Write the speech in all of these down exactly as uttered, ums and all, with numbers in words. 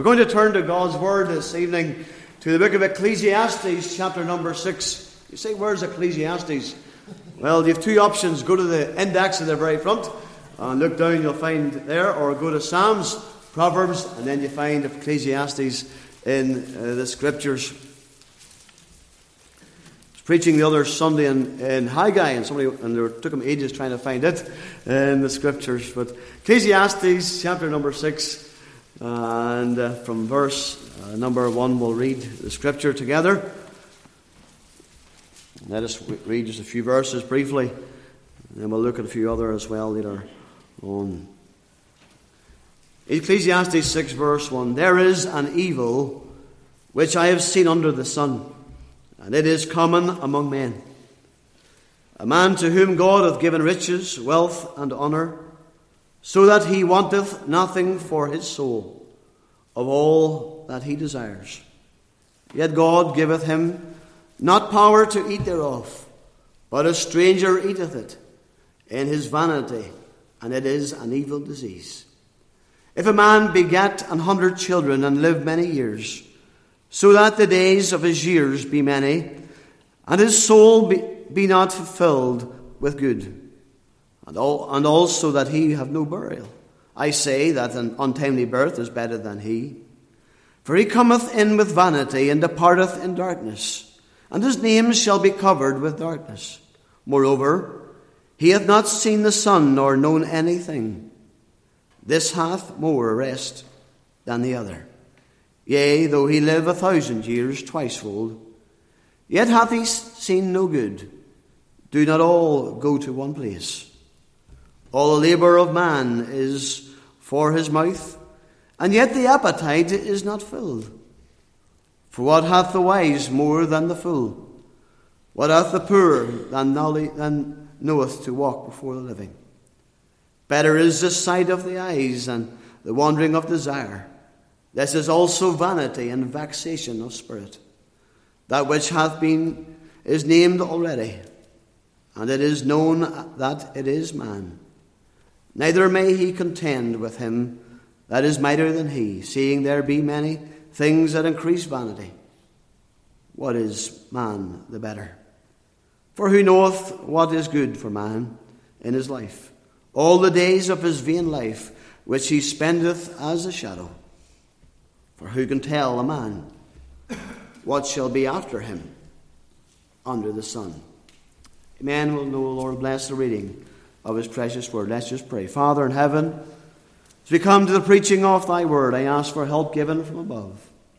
We're going to turn to God's Word this evening to the book of Ecclesiastes, chapter number six. You say, where's Ecclesiastes? Well, you have two options. Go to the index at the very front and look down, you'll find there, or go to Psalms, Proverbs, and then you find Ecclesiastes in uh, the Scriptures. I was preaching the other Sunday in, in Haggai, and somebody and it took them ages trying to find it in the Scriptures. But Ecclesiastes, chapter number six, and uh, from verse uh, number one, we'll read the Scripture together. Let us read just a few verses briefly, and then we'll look at a few other as well later on. Ecclesiastes six, verse one. There is an evil which I have seen under the sun, and it is common among men. A man to whom God hath given riches, wealth, and honour, so that he wanteth nothing for his soul of all that he desires. Yet God giveth him not power to eat thereof, but a stranger eateth it in his vanity, and it is an evil disease. If a man beget an hundred children and live many years, so that the days of his years be many, and his soul be, be not fulfilled with good, and, all, and also that he have no burial, I say that an untimely birth is better than he. For he cometh in with vanity, and departeth in darkness, and his name shall be covered with darkness. Moreover, he hath not seen the sun, nor known anything. This hath more rest than the other. Yea, though he live a thousand years twicefold, yet hath he seen no good. Do not all go to one place? All the labour of man is for his mouth, and yet the appetite is not filled. For what hath the wise more than the fool? What hath the poor than, knowledge, than knoweth to walk before the living? Better is the sight of the eyes and the wandering of desire. This is also vanity and vexation of spirit. That which hath been is named already, and it is known that it is man. Neither may he contend with him that is mightier than he, seeing there be many things that increase vanity. What is man the better? For who knoweth what is good for man in his life? All the days of his vain life, which he spendeth as a shadow. For who can tell a man what shall be after him under the sun? Amen. Will know, Lord, bless the reading of his precious word. Let's just pray. Father in heaven, as we come to the preaching of thy word, I ask for help given from above.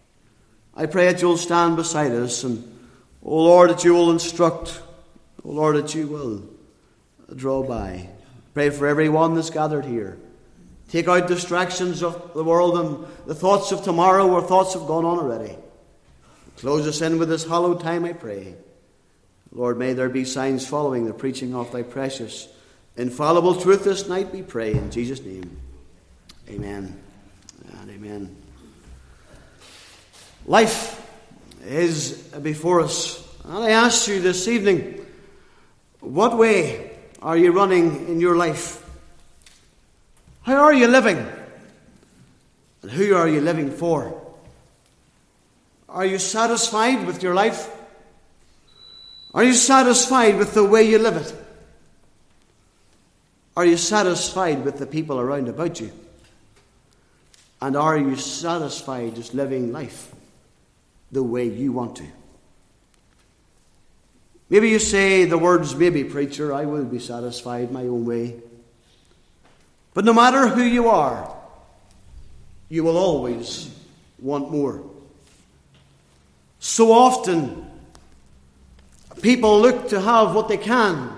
I pray that you'll stand beside us, and, O Lord, that you will instruct, O Lord, that you will draw by. Pray for everyone that's gathered here. Take out distractions of the world and the thoughts of tomorrow or thoughts have gone on already. Close us in with this hallowed time, I pray. Lord, may there be signs following the preaching of thy precious, infallible truth this night, we pray, in Jesus' name. Amen and amen. Life is before us. And I ask you this evening, what way are you running in your life? How are you living? And who are you living for? Are you satisfied with your life? Are you satisfied with the way you live it? Are you satisfied with the people around about you? And are you satisfied just living life the way you want to? Maybe you say the words, maybe, preacher, I will be satisfied my own way. But no matter who you are, you will always want more. So often, people look to have what they can.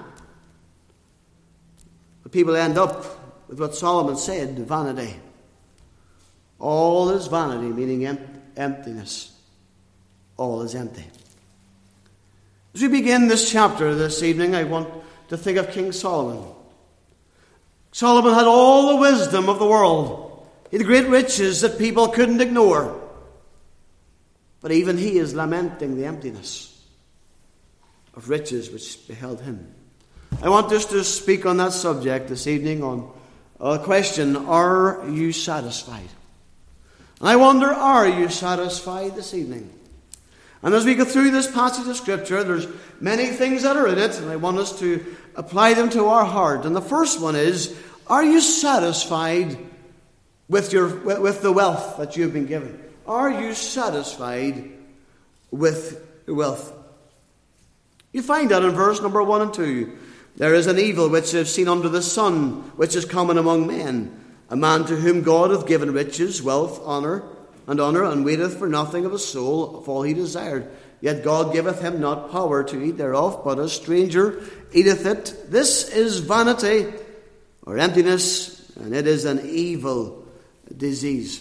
But people end up with what Solomon said, vanity. All is vanity, meaning em- emptiness. All is empty. As we begin this chapter this evening, I want to think of King Solomon. Solomon had all the wisdom of the world. He had great riches that people couldn't ignore. But even he is lamenting the emptiness of riches which beheld him. I want us to speak on that subject this evening, on a question, are you satisfied? And I wonder, are you satisfied this evening? And as we go through this passage of Scripture, there's many things that are in it, and I want us to apply them to our heart. And the first one is, are you satisfied with your with the wealth that you've been given? Are you satisfied with your wealth? You find that in verse number one and two. There is an evil which is seen under the sun, which is common among men. A man to whom God hath given riches, wealth, honour, and honour, and waiteth for nothing of his soul of all he desired. Yet God giveth him not power to eat thereof, but a stranger eateth it. This is vanity, or emptiness, and it is an evil disease.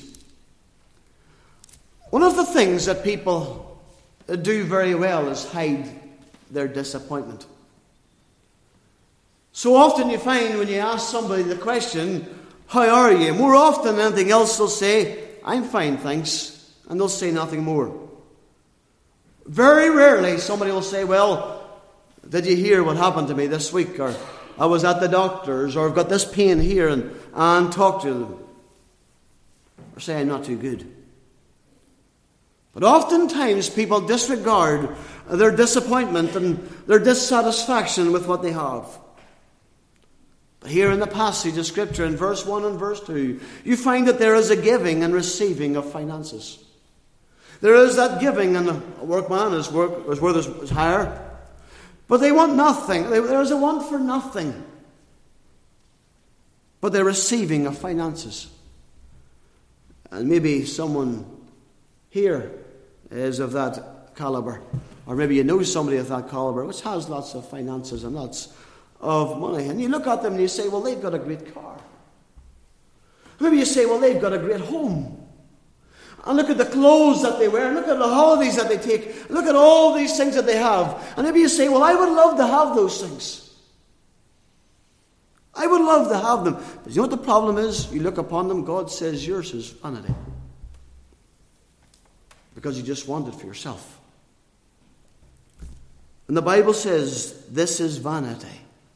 One of the things that people do very well is hide their disappointment. So often you find when you ask somebody the question, how are you? More often than anything else they'll say, I'm fine, thanks. And they'll say nothing more. Very rarely somebody will say, well, did you hear what happened to me this week? Or I was at the doctor's, or I've got this pain here, and, and talk to them. Or say, I'm not too good. But oftentimes people disregard their disappointment and their dissatisfaction with what they have. But here in the passage of Scripture, in verse one and verse two, you find that there is a giving and receiving of finances. There is that giving, and a workman, his work his worth is higher. But they want nothing. There is a want for nothing. But they're receiving of finances. And maybe someone here is of that caliber. Or maybe you know somebody of that caliber which has lots of finances and lots of money. And you look at them and you say, well, they've got a great car. Maybe you say, well, they've got a great home. And look at the clothes that they wear. And look at the holidays that they take. Look at all these things that they have. And maybe you say, well, I would love to have those things. I would love to have them. But you know what the problem is? You look upon them, God says yours is vanity. Because you just want it for yourself. And the Bible says this is vanity.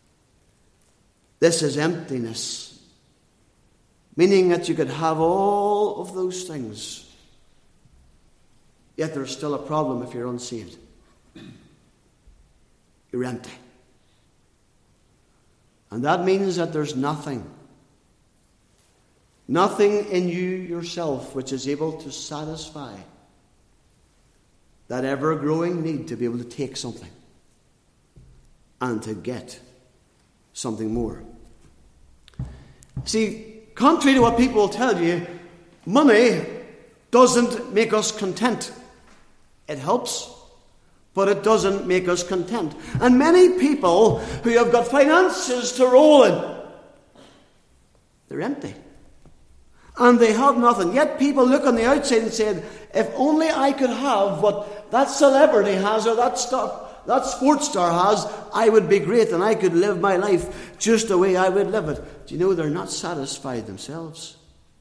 This is emptiness. Meaning that you could have all of those things. Yet there's still a problem if you're unsaved. You're empty. And that means that there's nothing. Nothing in you yourself which is able to satisfy that ever-growing need to be able to take something and to get something more. See, contrary to what people will tell you, money doesn't make us content. It helps, but it doesn't make us content. And many people who have got finances to roll in, they're empty. And they have nothing. Yet people look on the outside and say, if only I could have what that celebrity has or that stuff, that sports star has, I would be great and I could live my life just the way I would live it. Do you know they're not satisfied themselves?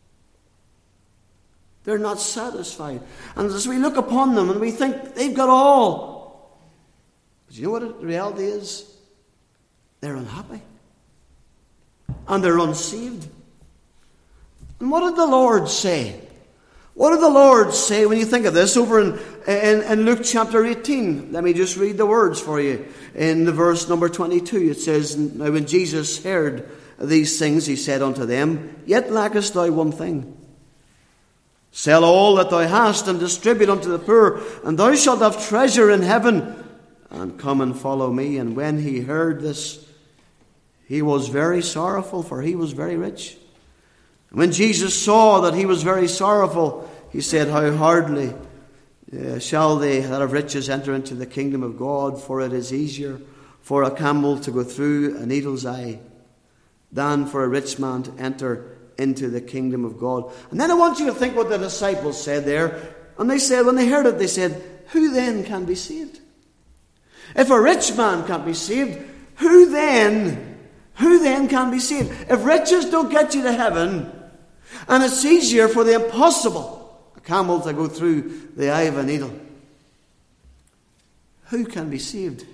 They're not satisfied. And as we look upon them and we think they've got all. But you know what the reality is? They're unhappy. And they're unsaved. And what did the Lord say? What did the Lord say when you think of this? Over in, in, in Luke chapter eighteen. Let me just read the words for you. In the verse number twenty-two, it says, now when Jesus heard these things, he said unto them, yet lackest thou one thing. Sell all that thou hast and distribute unto the poor, and thou shalt have treasure in heaven. And come and follow me. And when he heard this, he was very sorrowful, for he was very rich. And when Jesus saw that he was very sorrowful, he said, how hardly uh, shall they that have riches enter into the kingdom of God? For it is easier for a camel to go through a needle's eye than for a rich man to enter into the kingdom of God. And then I want you to think what the disciples said there. And they said, when they heard it, they said, who then can be saved? If a rich man can't be saved, who then, who then can be saved? If riches don't get you to heaven, and it's easier for the impossible, a camel to go through the eye of a needle, who can be saved?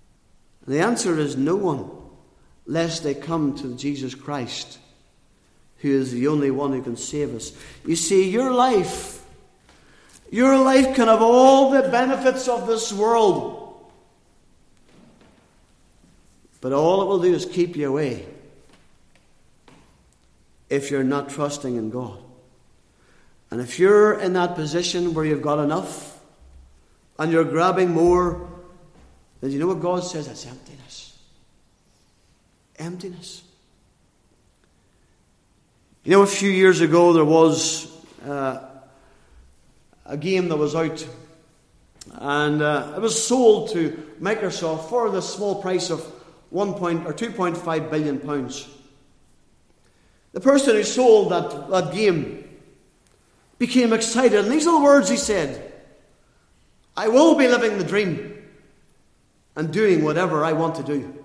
And the answer is no one, lest they come to Jesus Christ who is the only one who can save us. You see, your life, your life can have all the benefits of this world, but all it will do is keep you away if you're not trusting in God. And if you're in that position where you've got enough and you're grabbing more, then you know what God says? It's emptiness. Emptiness. You know, a few years ago there was uh, a game that was out, and uh, it was sold to Microsoft for the small price of one point or two point five billion pounds. The person who sold that, that game became excited, and these are the words he said: "I will be living the dream and doing whatever I want to do."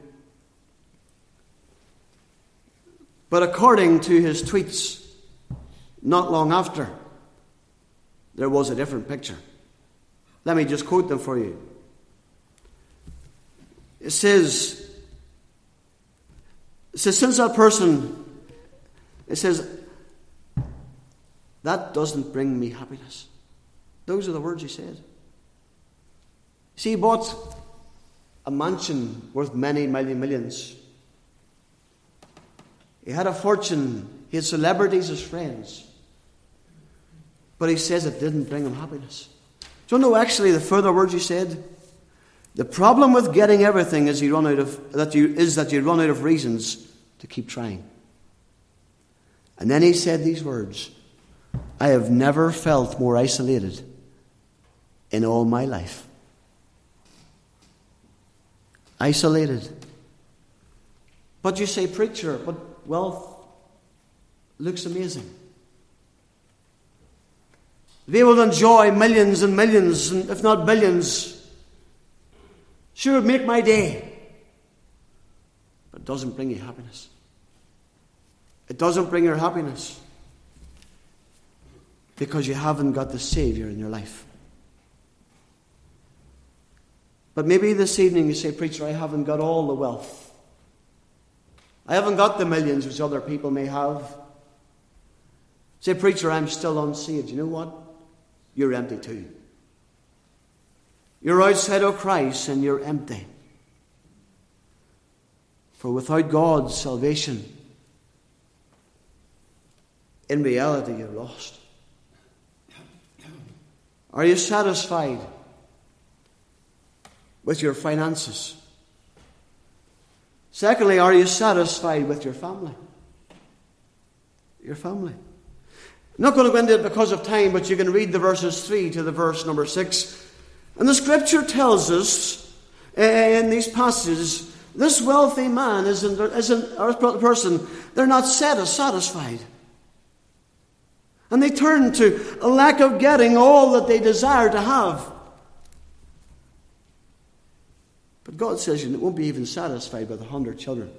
But according to his tweets, not long after, there was a different picture. Let me just quote them for you. It says, it says, since that person, it says, "That doesn't bring me happiness." Those are the words he said. See, he bought a mansion worth many, many millions. He had a fortune. He had celebrities as friends. But he says it didn't bring him happiness. Do you know actually the further words he said? The problem with getting everything is you run out of that you is that you run out of reasons to keep trying. And then he said these words: "I have never felt more isolated in all my life." Isolated. But you say, "Preacher, but wealth looks amazing. To be able to enjoy millions and millions, and if not billions, sure would make my day." But it doesn't bring you happiness. It doesn't bring your happiness because you haven't got the Savior in your life. But maybe this evening you say, "Preacher, I haven't got all the wealth. I haven't got the millions which other people may have." Say, "Preacher, I'm still unsaved." You know what? You're empty too. You're outside of Christ and you're empty. For without God's salvation, in reality, you're lost. Are you satisfied with your finances? Secondly, are you satisfied with your family? Your family. I'm not going to go into it because of time, but you can read the verses three to the verse number six. And the Scripture tells us in these passages, this wealthy man isn't, isn't or person, they're not satisfied. And they turn to a lack of getting all that they desire to have. But God says you won't be even satisfied with a hundred children.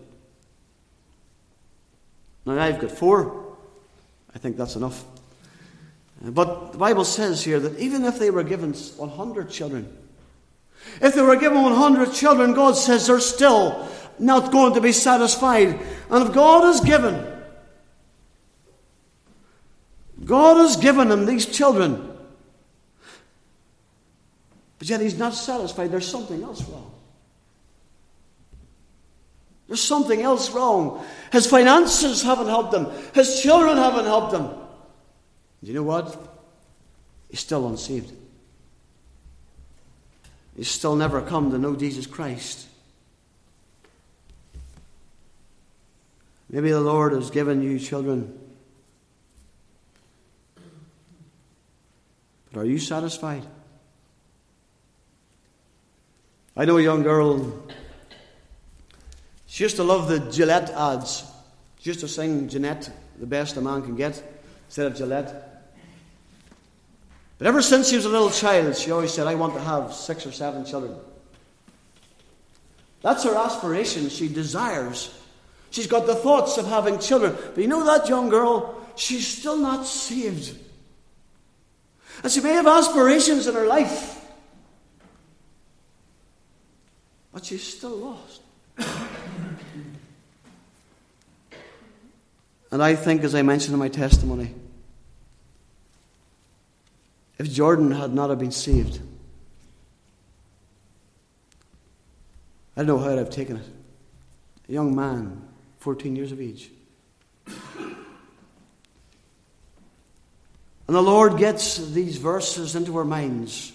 Now I've got four. I think that's enough. But the Bible says here that even if they were given one hundred children, if they were given one hundred children, God says they're still not going to be satisfied. And if God has given, God has given them these children, but yet He's not satisfied, there's something else wrong. There's something else wrong. His finances haven't helped him. His children haven't helped him. Do you know what? He's still unsaved. He's still never come to know Jesus Christ. Maybe the Lord has given you children. But are you satisfied? I know a young girl. She used to love the Gillette ads. She used to sing Jeanette, the best a man can get, instead of Gillette. But ever since she was a little child, she always said, "I want to have six or seven children." That's her aspiration. She desires. She's got the thoughts of having children. But you know that young girl? She's still not saved. And she may have aspirations in her life, but she's still lost. And I think, as I mentioned in my testimony, if Jordan had not have been saved, I don't know how I'd have taken it. A young man, fourteen years of age. And the Lord gets these verses into our minds.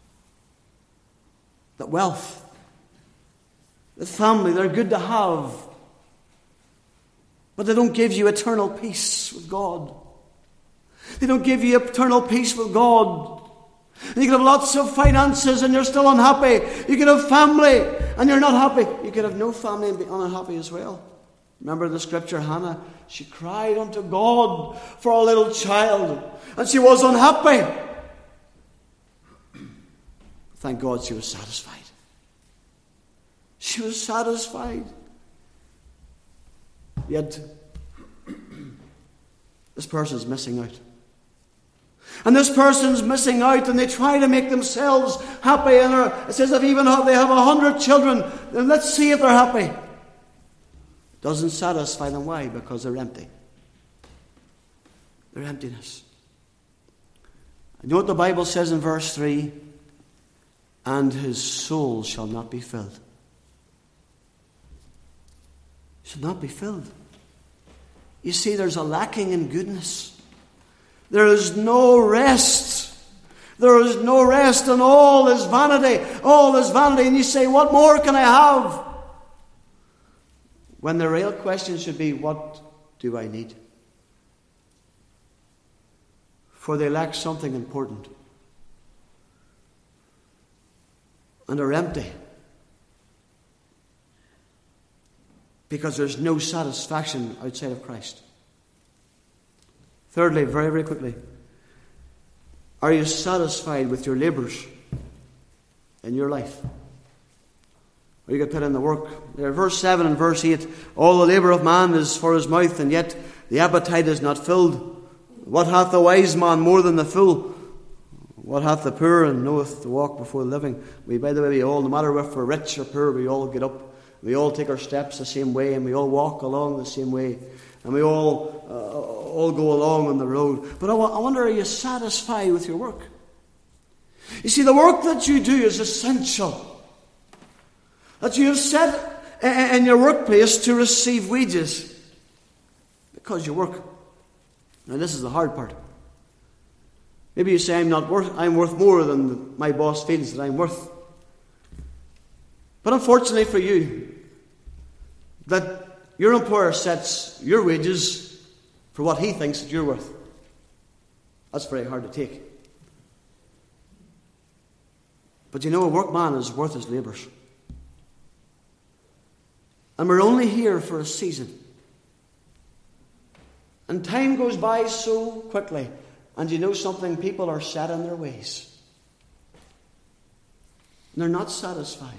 That wealth, that family, they're good to have. But they don't give you eternal peace with God. They don't give you eternal peace with God. And you can have lots of finances and you're still unhappy. You can have family and you're not happy. You can have no family and be unhappy as well. Remember the scripture, Hannah? She cried unto God for a little child. And she was unhappy. Thank God she was satisfied. She was satisfied. Yet, this person's missing out. And this person's missing out, and they try to make themselves happy. And it says if even if they have a hundred children, then let's see if they're happy. Doesn't satisfy them. Why? Because they're empty. They're emptiness. You know what the Bible says in verse three? And his soul shall not be filled. Shall not be filled. You see, there's a lacking in goodness. There is no rest. There is no rest, and all is vanity. All is vanity. And you say, what more can I have? When the real question should be, what do I need? For they lack something important. And are empty. Because there's no satisfaction outside of Christ. Thirdly, very, very quickly, are you satisfied with your labours in your life? Or you get put in the work? There, verse seven and verse eight, all the labour of man is for his mouth, and yet the appetite is not filled. What hath the wise man more than the fool? What hath the poor and knoweth to walk before the living? We, by the way, we all, no matter if we're rich or poor, we all get up. We all take our steps the same way, and we all walk along the same way. And we all uh, all go along on the road. But I, w- I wonder, are you satisfied with your work? You see, the work that you do is essential. That you have set in your workplace to receive wages. Because you work. Now this is the hard part. Maybe you say, I'm not worth, I'm worth more than my boss feels that I'm worth. But unfortunately for you, that your employer sets your wages for what he thinks that you're worth. That's very hard to take. But you know, a workman is worth his labours. And we're only here for a season. And time goes by so quickly. And you know something? People are set in their ways. And they're not satisfied.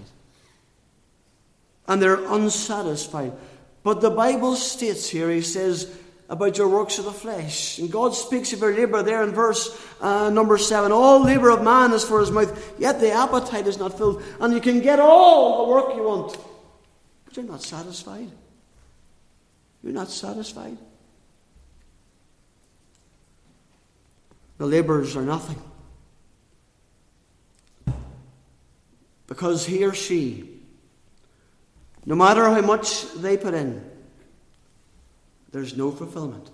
And they're unsatisfied. But the Bible states here, he says, about your works of the flesh. And God speaks of your labour there in verse uh, number seven. All labour of man is for his mouth, yet the appetite is not filled. And you can get all the work you want. But you're not satisfied. You're not satisfied. The labourers are nothing. Because he or she, no matter how much they put in, there's no fulfillment.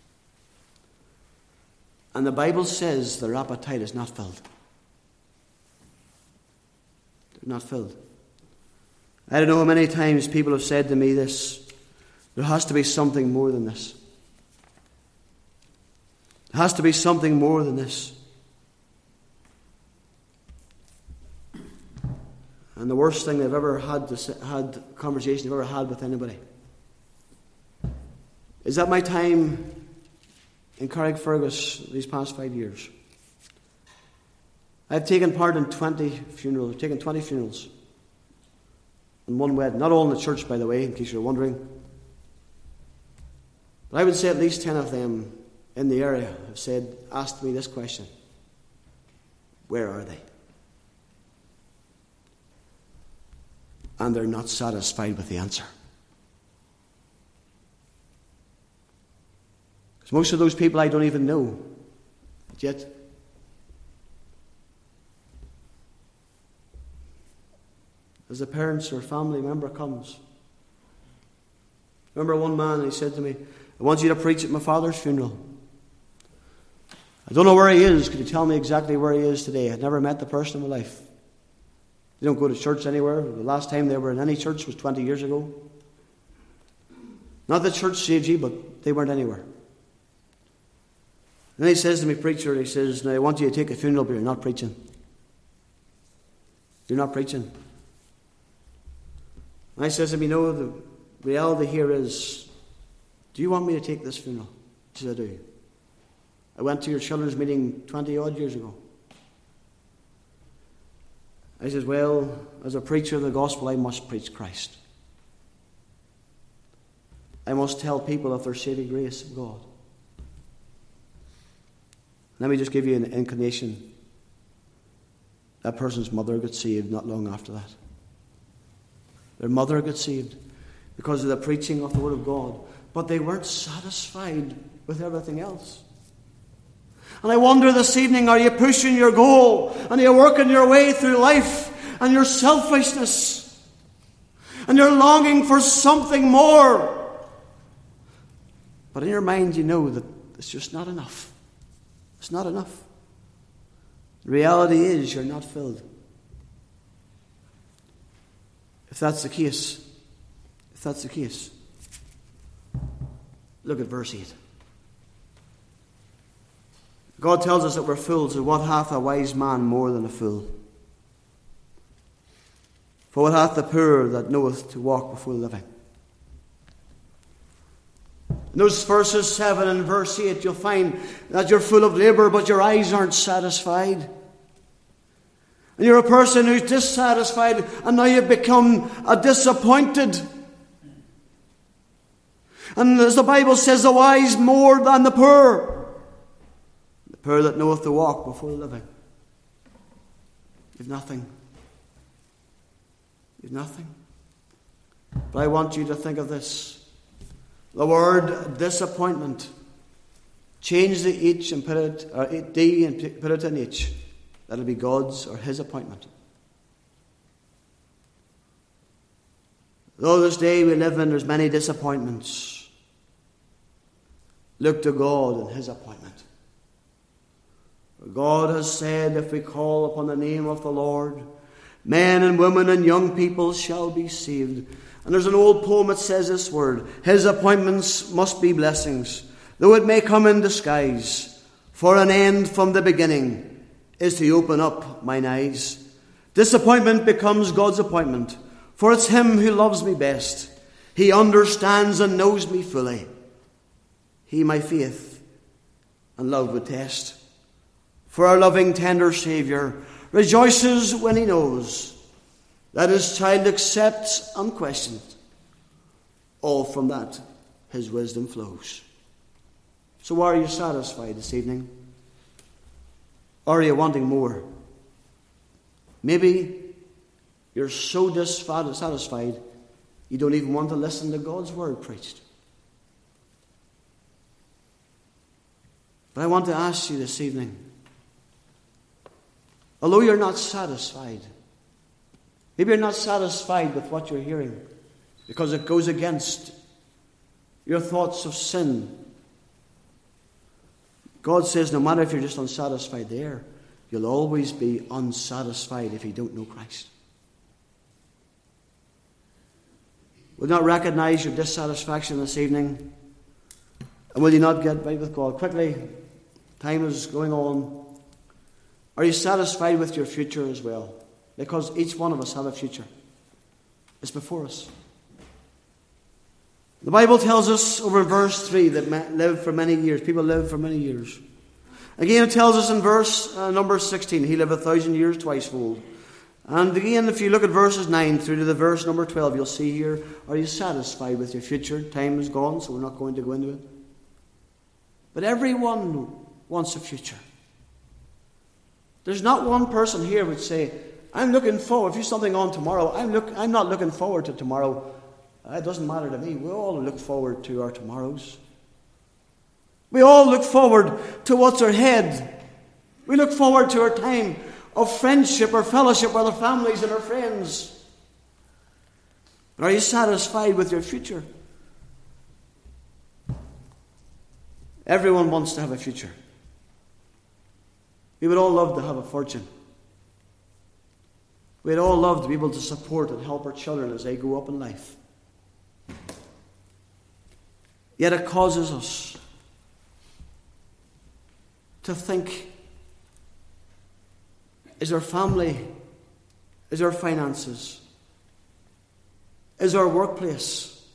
And the Bible says their appetite is not filled. They're not filled. I don't know how many times people have said to me this. There has to be something more than this. There has to be something more than this. And the worst thing they've ever had to say, had conversation they've ever had with anybody is that my time in Carrickfergus these past five years, I've taken part in twenty funerals. I've taken twenty funerals and one wedding. Not all in the church, by the way, in case you're wondering. But I would say at least ten of them in the area have said, asked me this question: where are they? And they're not satisfied with the answer. Because most of those people I don't even know. But yet, as a parent or family member comes. Remember one man, he said to me, I want you to preach at my father's funeral. I don't know where he is. Could you tell me exactly where he is today? I'd never met the person in my life. They don't go to church anywhere. The last time they were in any church was twenty years ago. Not that church saved you, but they weren't anywhere. Then he says to me, preacher, he says, now I want you to take a funeral, but you're not preaching. You're not preaching. And I says to him, you know, the reality here is, do you want me to take this funeral? He says, I do. I went to your children's meeting twenty-odd years ago. I says, well, as a preacher of the gospel, I must preach Christ. I must tell people of their saving grace of God. Let me just give you an inclination. That person's mother got saved not long after that. Their mother got saved because of the preaching of the Word of God. But they weren't satisfied with everything else. And I wonder this evening, are you pushing your goal? And are you working your way through life? And your selfishness? And you're longing for something more? But in your mind you know that it's just not enough. It's not enough. The reality is you're not filled. If that's the case, if that's the case, look at verse eight. God tells us that we're fools, so what hath a wise man more than a fool? For what hath the poor that knoweth to walk before the living? In those verses seven and verse eight, you'll find that you're full of labour, but your eyes aren't satisfied. And you're a person who's dissatisfied, and now you've become a disappointed. And as the Bible says, the wise more than the poor. The poor that knoweth to walk before the living. You've nothing. You've nothing. But I want you to think of this. The word disappointment. Change the H and put it, or D and put it in H. That'll be God's or His appointment. Though this day we live in, there's many disappointments. Look to God and His appointment. For God has said, if we call upon the name of the Lord, men and women and young people shall be saved. And there's an old poem that says this word, His appointments must be blessings, though it may come in disguise. For an end from the beginning is to open up mine eyes. Disappointment becomes God's appointment, for it's Him who loves me best. He understands and knows me fully. He my faith and love would test. For our loving, tender Saviour rejoices when He knows that His child accepts unquestioned. All from that His wisdom flows. So are you satisfied this evening? Or are you wanting more? Maybe you're so dissatisfied you don't even want to listen to God's word preached. But I want to ask you this evening, although you're not satisfied, maybe you're not satisfied with what you're hearing because it goes against your thoughts of sin. God says no matter if you're just unsatisfied there, you'll always be unsatisfied if you don't know Christ. Will you not recognize your dissatisfaction this evening? And will you not get right with God? Quickly, time is going on. Are you satisfied with your future as well? Because each one of us have a future. It's before us. The Bible tells us over in verse three that live for many years. People live for many years. Again, it tells us in verse uh, number sixteen, He lived a thousand years twicefold. And again, if you look at verses nine through to the verse number twelve, you'll see here, are you satisfied with your future? Time is gone, so we're not going to go into it. But everyone wants a future. There's not one person here who would say, I'm looking forward, if you've something on tomorrow, I'm, look, I'm not looking forward to tomorrow. It doesn't matter to me. We all look forward to our tomorrows. We all look forward to what's ahead. We look forward to our time of friendship or fellowship with our families and our friends. But are you satisfied with your future? Everyone wants to have a future. We would all love to have a fortune. We'd all love to be able to support and help our children as they grow up in life. Yet it causes us to think, is our family, is our finances, is our workplace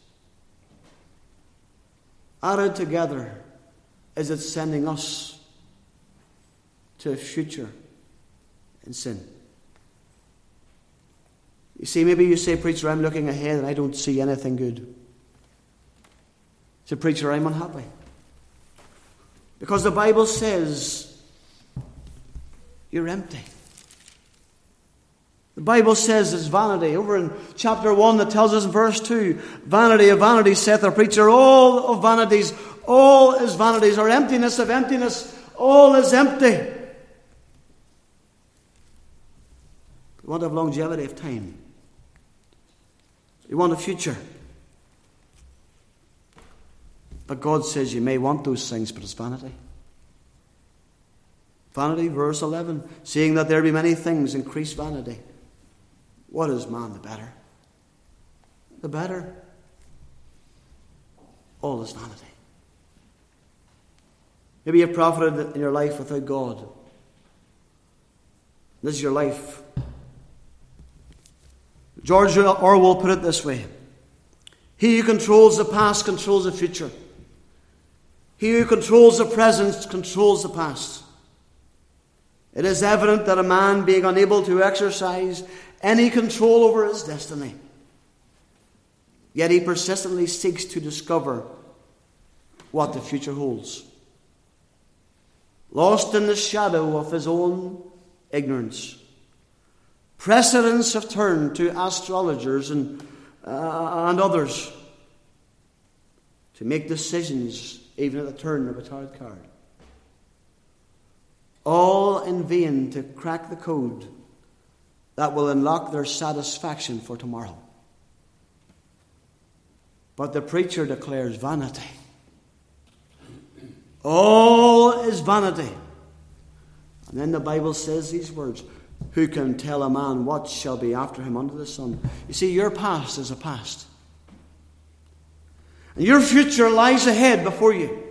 added together, is it sending us to a future in sin? You see, maybe you say, preacher, I'm looking ahead and I don't see anything good. Say, preacher, I'm unhappy. Because the Bible says you're empty. The Bible says it's vanity. Over in chapter one that tells us in verse two, vanity of vanity saith the preacher, all of vanities, all is vanities, or emptiness of emptiness, all is empty. We want to have longevity of time. We want a future. But God says you may want those things, but it's vanity. Vanity, verse eleven, seeing that there be many things, increase vanity. What is man, the better? The better. All is vanity. Maybe you've profited in your life without God. This is your life. George Orwell put it this way: he who controls the past controls the future. He who controls the present controls the past. It is evident that a man, being unable to exercise any control over his destiny, yet he persistently seeks to discover what the future holds. Lost in the shadow of his own ignorance, precedents have turned to astrologers and, uh, and others to make decisions even at the turn of a tarot card. All in vain to crack the code that will unlock their satisfaction for tomorrow. But the preacher declares vanity. All is vanity. And then the Bible says these words: who can tell a man what shall be after him under the sun? You see, your past is a past. And your future lies ahead before you.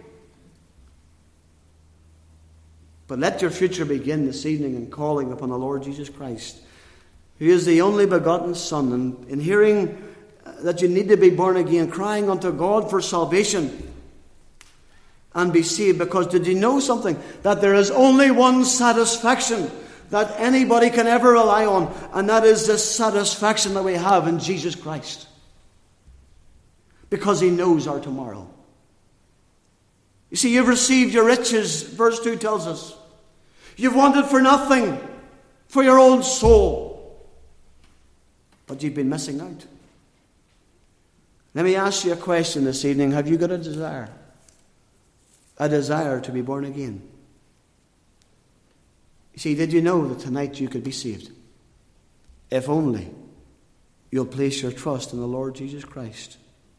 But let your future begin this evening in calling upon the Lord Jesus Christ, who is the only begotten Son, and in hearing that you need to be born again, crying unto God for salvation and be saved. Because did you know something? That there is only one satisfaction that anybody can ever rely on, and that is the satisfaction that we have in Jesus Christ. Because He knows our tomorrow. You see, you've received your riches, verse two tells us. You've wanted for nothing, for your own soul. But you've been missing out. Let me ask you a question this evening. Have you got a desire? A desire to be born again? You see, did you know that tonight you could be saved? If only you'll place your trust in the Lord Jesus Christ.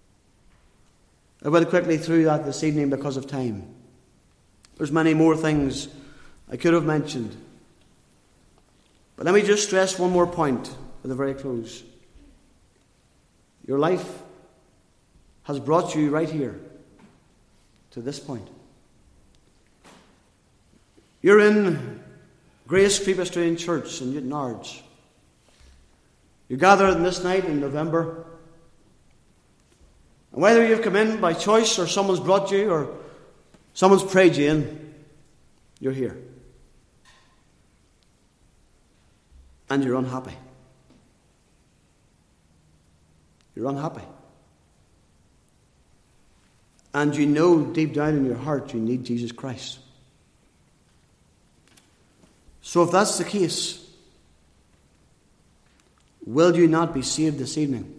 I went quickly through that this evening because of time. There's many more things I could have mentioned. But let me just stress one more point at the very close. Your life has brought you right here to this point. You're in Grace Presbyterian Church in Newton Ards. You gathered this night in November. And whether you've come in by choice or someone's brought you or someone's prayed you in, you're here. And you're unhappy. You're unhappy. And you know deep down in your heart you need Jesus Christ. So if that's the case, will you not be saved this evening?